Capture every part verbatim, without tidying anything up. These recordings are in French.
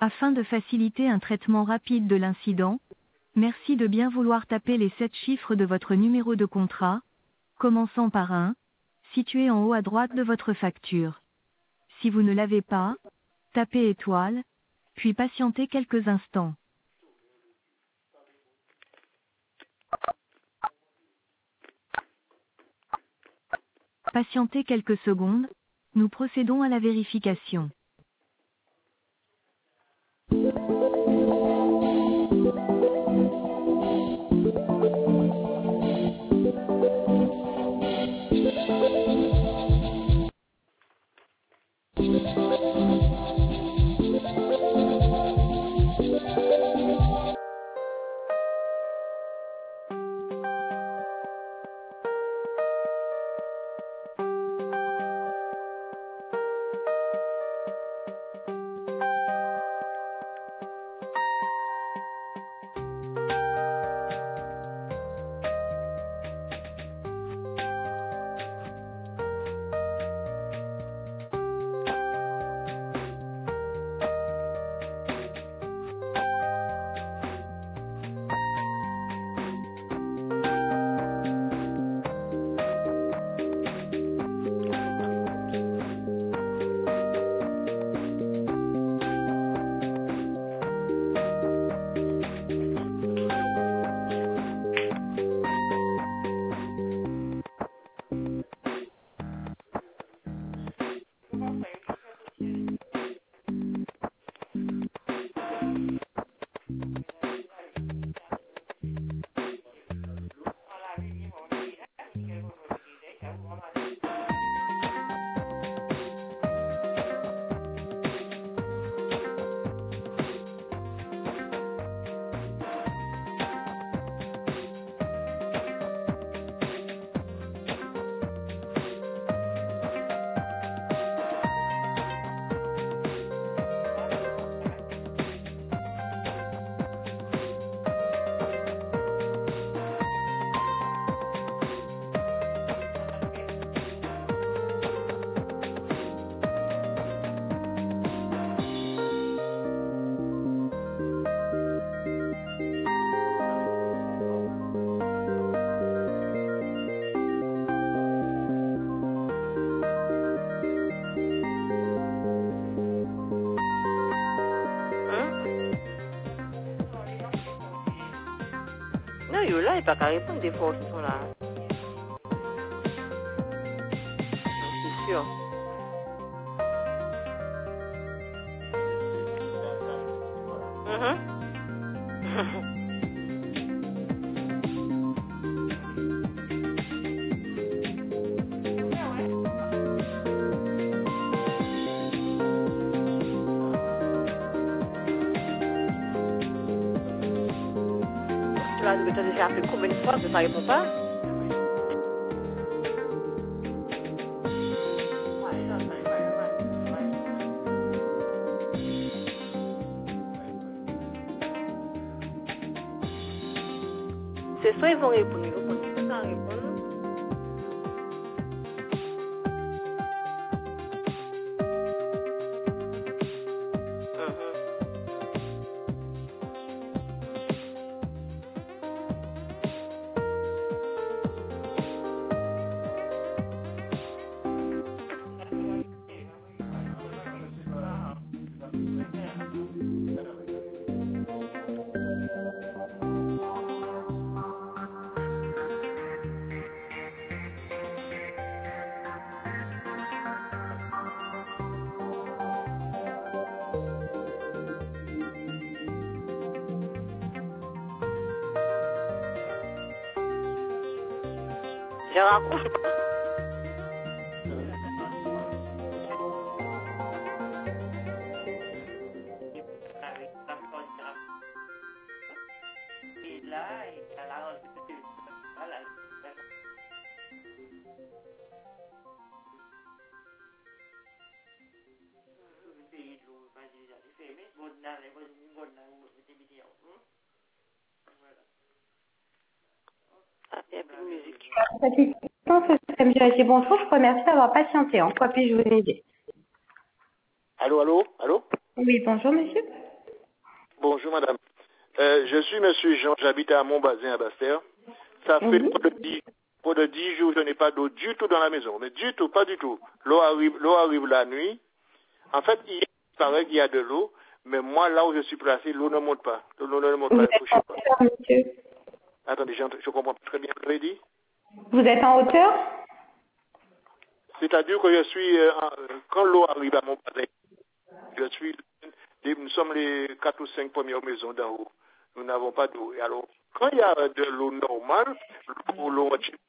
Afin de faciliter un traitement rapide de l'incident, merci de bien vouloir taper les sept chiffres de votre numéro de contrat, commençant par un, situé en haut à droite de votre facture. Si vous ne l'avez pas, tapez étoile, puis patientez quelques instants. Patientez quelques secondes, nous procédons à la vérification. Non, il est là, il n'a pas qu'à répondre des fois qui sont là. C'est sûr. Mhm. Tu vas dire que tu as déjà appelé combien de fois que ça ne répond pas? C'est soit ils vont répondre, ils vont continuer à répondre. Mhm. J'ai raccroché. Ah, il y a plus de musique. Assistant système G A T, bonjour, je vous remercie d'avoir patienté. En quoi puis-je vous aider? Allô, allô, allô? Oui, bonjour monsieur. Bonjour madame. Euh, je suis monsieur Jean, j'habite à Montbazin à Basse-Terre. Ça fait Oui. pour de dix, pour de dix jours, je n'ai pas d'eau du tout dans la maison. Mais du tout, pas du tout. L'eau arrive, l'eau arrive la nuit. En fait, il paraît qu'il y a de l'eau, mais moi, là où je suis placé, l'eau ne monte pas. L'eau ne monte Vous pas, êtes je sais en pas. hauteur, monsieur? Attendez, je, je comprends pas très bien ce que vous avez dit. Vous êtes en hauteur? C'est-à-dire que je suis, euh, en- euh, quand l'eau arrive à mon bazin, je suis, nous sommes les quatre ou cinq premières maisons d'en haut. Nous n'avons pas d'eau. Et alors, quand il y a de l'eau normale, l'eau, l'eau,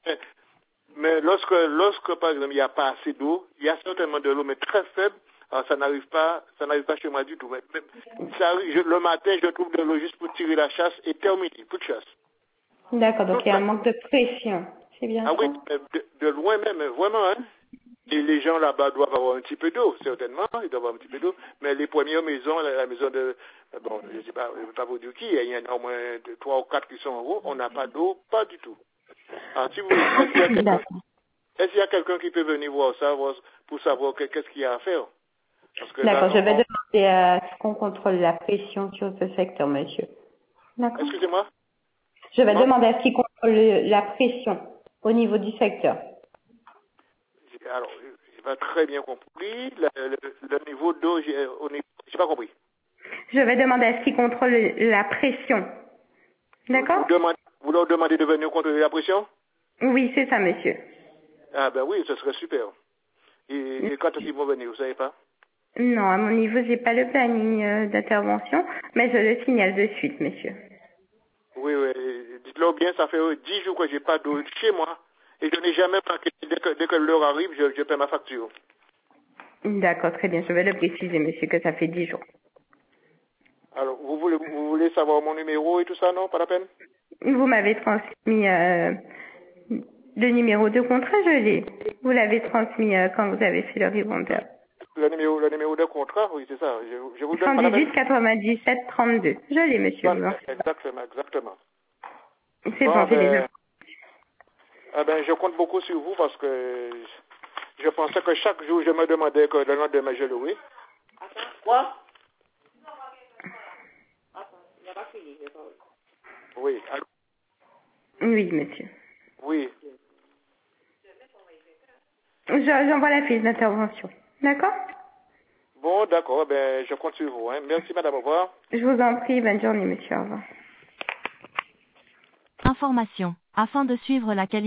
mais lorsque, lorsque, par exemple, il n'y a pas assez d'eau, il y a certainement de l'eau, mais très faible, alors ça n'arrive pas, ça n'arrive pas chez moi du tout. Mais, mais ça arrive, je- le matin, je trouve de l'eau juste pour tirer la chasse et terminer, plus de chasse. D'accord, donc Toute il y a la- un manque de pression. C'est bien Ah oui, ça? de, de loin même, vraiment, hein. Et les gens là-bas doivent avoir un petit peu d'eau, certainement, ils doivent avoir un petit peu d'eau. Mais les premières maisons, la, la maison de, bon, je ne sais pas, je ne vais pas vous dire qui, il y en a au moins deux, trois ou quatre qui sont en haut, on n'a pas d'eau, pas du tout. Alors, si vous, est-ce qu'il y a quelqu'un, D'accord. est-ce qu'il y a quelqu'un qui peut venir voir ça, voir- pour savoir que- qu'est-ce qu'il y a à faire? Parce que là, D'accord, je non, vais on- demander à ce qu'on contrôle la pression sur ce secteur, monsieur. D'accord. excusez-moi, Je vais comment? demander à ce qu'il contrôle le- la pression au niveau du secteur. J'ai- Alors, j'ai pas très bien compris, le, le- le niveau d'eau, j'ai, au niveau- j'ai pas compris. Je vais demander à ce qu'il contrôle la pression. Vous, D'accord? demandez, vous leur demandez de venir contrôler la pression? Oui, c'est ça, monsieur. Ah ben oui, ce serait super. Et, et quand est-ce qu'ils vont venir, vous savez pas? Non, à mon niveau, j'ai pas le planning euh, d'intervention, mais je le signale de suite, monsieur. Oui, oui, dites-leur bien, ça fait euh, dix jours que j'ai pas d'eau chez moi. Et je n'ai jamais manqué. Dès que, dès que l'heure arrive, je, je paie ma facture. D'accord, très bien. Je vais le préciser, monsieur, que ça fait dix jours. Alors, vous voulez, vous voulez savoir mon numéro et tout ça, non? Pas la peine? Vous m'avez transmis euh, le numéro de contrat, je l'ai. Vous l'avez transmis euh, quand vous avez fait le revendeur. Le numéro, le numéro de contrat, oui, c'est ça. Je, je vous le donne, cent pas la dix-huit peine? quatre-vingt-dix-sept trente-deux. Je l'ai, monsieur. vous en- Exactement, exactement. C'est Bon, bon, j'ai les ben, infos. ah ben, je compte beaucoup sur vous parce que je pensais que chaque jour, je me demandais que le lendemain, je louais. Quoi? Oui, allô? Oui, monsieur. Oui. Je- J'envoie la fiche d'intervention. D'accord? Bon, d'accord, ben, je compte sur vous. Hein. Merci, madame, au revoir. Je vous en prie. Bonne journée, monsieur. Au revoir. Information. Afin de suivre la qualité